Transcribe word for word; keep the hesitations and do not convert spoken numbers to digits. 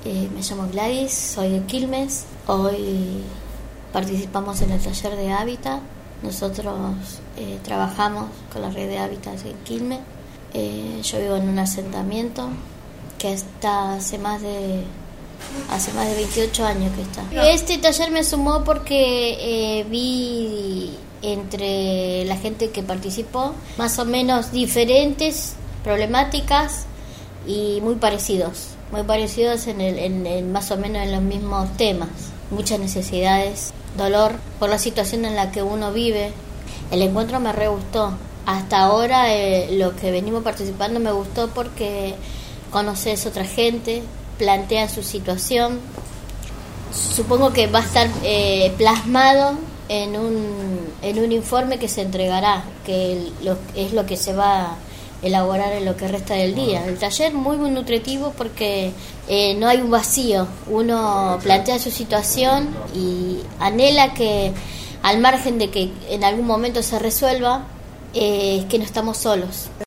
Eh, me llamo Gladys, soy de Quilmes. Hoy participamos en el taller de Hábitat. Nosotros eh, trabajamos con la red de Hábitat en Quilmes. Eh, yo vivo en un asentamiento que está hace más de hace más de veintiocho años que está. Este taller me sumó porque eh, vi entre la gente que participó más o menos diferentes problemáticas y muy parecidos, muy parecidos en, el, en, en más o menos en los mismos temas. Muchas necesidades, dolor por la situación en la que uno vive. El encuentro me re gustó. Hasta ahora eh, lo que venimos participando me gustó porque conoces otra gente, plantean su situación. Supongo que va a estar eh, plasmado en un en un informe que se entregará, que lo, es lo que se va a elaborar en lo que resta del día. El taller muy muy nutritivo porque eh, no hay un vacío. Uno plantea su situación y anhela que, al margen de que en algún momento se resuelva, eh, que no estamos solos.